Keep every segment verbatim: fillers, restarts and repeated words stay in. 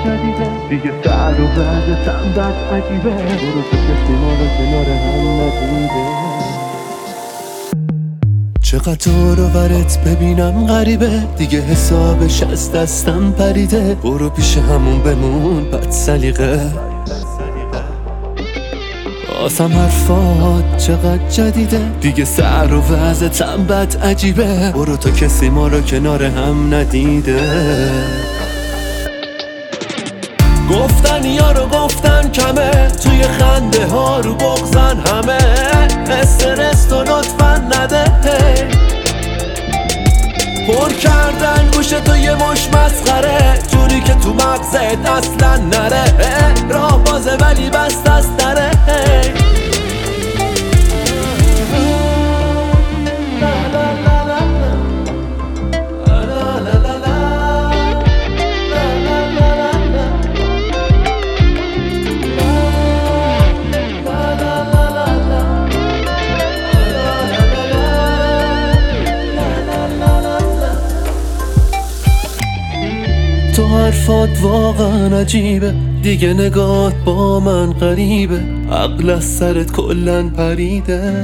جدیده دیگه سر و وضعتم بد عجیبه برو تو کسی ما رو کنار هم ندیده چقدر تو رو برات ببینم غریبه دیگه حسابش از دستم پریده برو پیش همون بمون بد سلیقه آسم حرفات چقدر جدیده دیگه سر و وضعتم بد عجیبه برو تا کسی ما رو کنار هم ندیده گفتن یارو گفتن کمه توی خنده ها رو بغزن همه استرس تو لطفا نده پر کردن گوش تو یه مش مسخره جوری که تو مغزت اصلا نره راه بازه ولی بست از دره تو حرفات واقعا عجیبه دیگه نگات با من غریبه عقل از سرت کلن پریده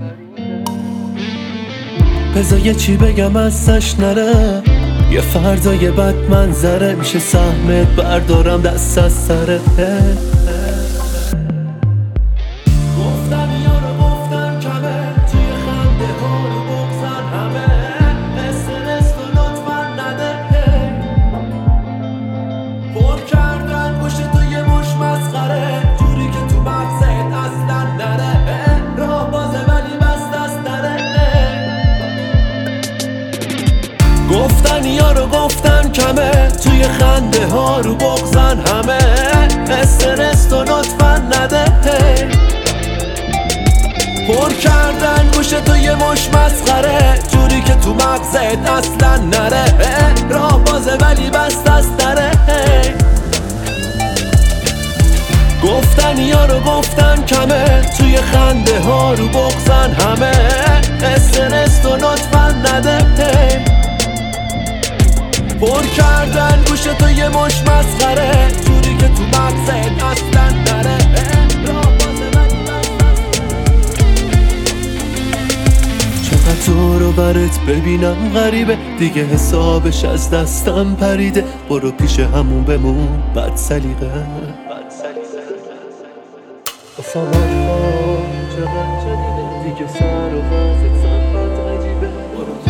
بذار یه چی بگم ازش نره یه فردای بد منظره میشه سهمت بردارم دست از سره گفتن یارو گفتن کمه توی خنده ها رو بغزن همه استرس تو لطفا نده پر کردن گوش تو یه مش مسخره جوری که تو مغزت اصلا نره راه بازه ولی بست از دره گفتن یارو گفتن کمه توی خنده ها رو بغزن همه استرس تو لطفا نده پر کردن گوش تو یه مش مسخره جوری که تو مغزت اصلا نره راه بازه ولی بست از دره گفتن یارو گفتن کمه توی خنده ها رو بغزن همه استرس تو لطفا نده پر کردن گوش تو یه مش مسخره جوری که تو مغزت اصلا نره راه بازه ولی بست از چقدر تو رو برات ببینم غریبه دیگه حسابش از دستم پریده برو پیش همون بمون بد سلیقه آسم حرفات چقدر جدیده دیگه سر و وضعتم بد عجیبه برو